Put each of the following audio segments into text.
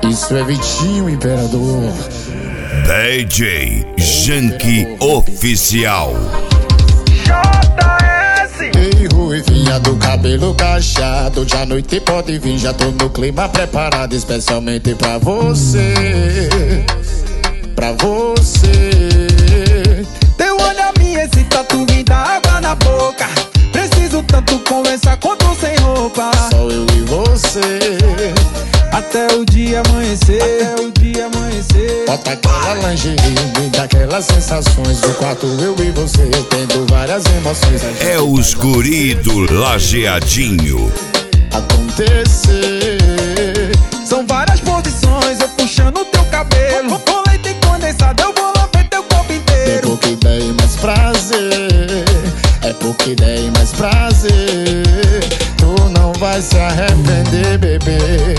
Isso é Vitinho Imperador. DJ Janky Oficial. Ei, ruivinha do cabelo cacheado, de à noite pode vir, já tô no clima preparado, especialmente pra você. Pra você. Teu olhar me excita, tu me dá água na boca. Preciso tanto conversar com tu sem roupa. Só eu e você. Até o dia amanhecer, até o dia amanhecer. Bota aquela lingerie, me dá aquelas sensações. Do quarto eu e você, tendo várias emoções. É os guri do Lajeadinho. Acontecer. São várias posições, eu puxando teu cabelo. Com leite condensado eu vou lamber teu corpo inteiro. É porque dei mais prazer. É porque dei mais prazer. Tu não vai se arrepender, bebê.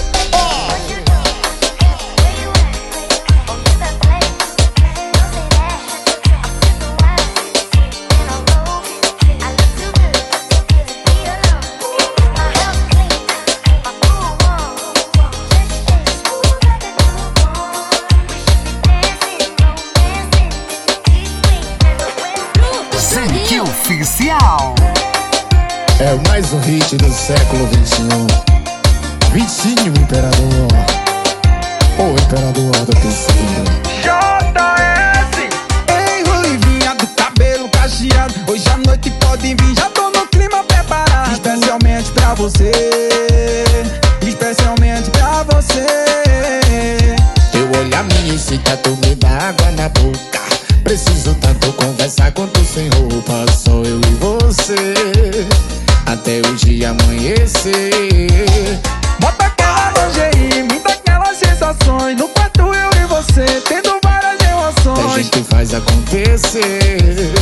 Janky Oficial. É mais um hit do século XXI. Vitinho Imperador. O Imperador do Piscina. JS. Ei, ruivinha do cabelo cacheado, hoje à noite pode vir, já tô no clima preparado. Especialmente pra você, especialmente pra você. Teu olhar me excita, tu me dá água na boca. Preciso tanto conversar com tu sem roupa. Só eu e você, até o dia amanhecer. Bota aquela lingerie, me dá aquelas sensações. No quarto eu e você, tendo várias A emoções. gente faz acontecer.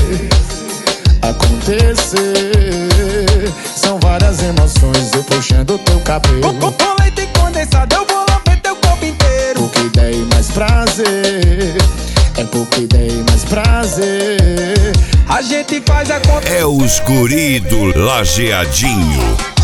Acontecer. São várias emoções, eu puxando teu cabelo. Com leite condensado eu vou lamber teu corpo inteiro. Porque dei mais prazer. É porque dei mais prazer. A gente faz acontecer. É os guri do Lajeadinho.